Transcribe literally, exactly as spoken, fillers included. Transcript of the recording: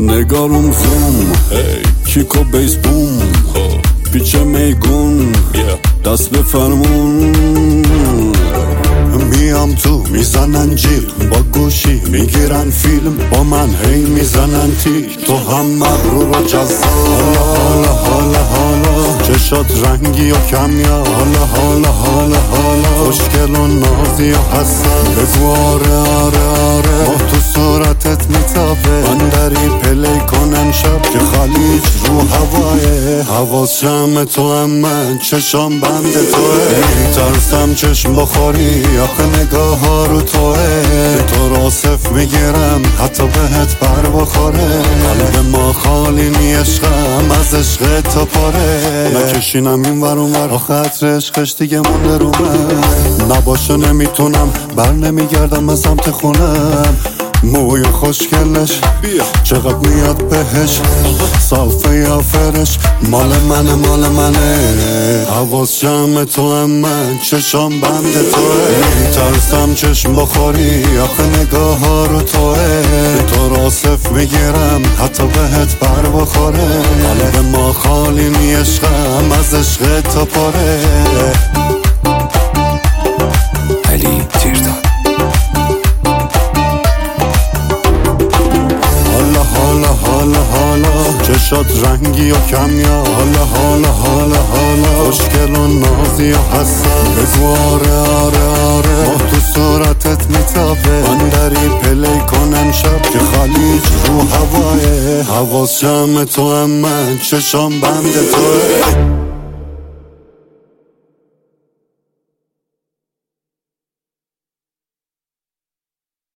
نگارم زوم کیکو بیس بوم پیچ میگون دست به فرمون میام تو میزنن جیل با گوشی میگیرن فیلم با من هی میزنن تیک تو هم مغرور و جذاب حالا حالا حالا چشات رنگی و کمیاب حالا حالا حالا حالا خوشگل و نازی و حسن بگو آره آره آره ما تو صورتت میتابه من داری پلی کنم شب که خلیج رو هوایه حواس جمع تو هم من چشام بند توه میترسم چشم بخوری آخه نگاه ها رو توه تو را صف میگیرم حتی بهت بر بخوره قلب ما خالی نی عشقم از عشق تا پاره نکشینم این ور اون ور آخه عطر عشقش دیگه مونده رو من نباشه نمیتونم بر نمیگردم از سمت خونم موی خوشگلش چقدر میاد بهش صافه یا فرش مال منه مال منه حواس جمع تو هم من چشام بند توه میترسم چشم بخوری آخه نگاه ها رو توه تو را صف میگیرم حتی بهت بر بخوره قلب ما خالی نی عشقم از عشق تا پاره علی تیرداد حالا حالا حالا چشات رنگی و کمیاب حالا حالا حالا حالا خوشگل و نازی و حسن بگو آره آره آره ما تو صورتت میتابه من داری پلی کنم شب که خلیج رو هوایه حواس جمع تو هم من چشام بند توه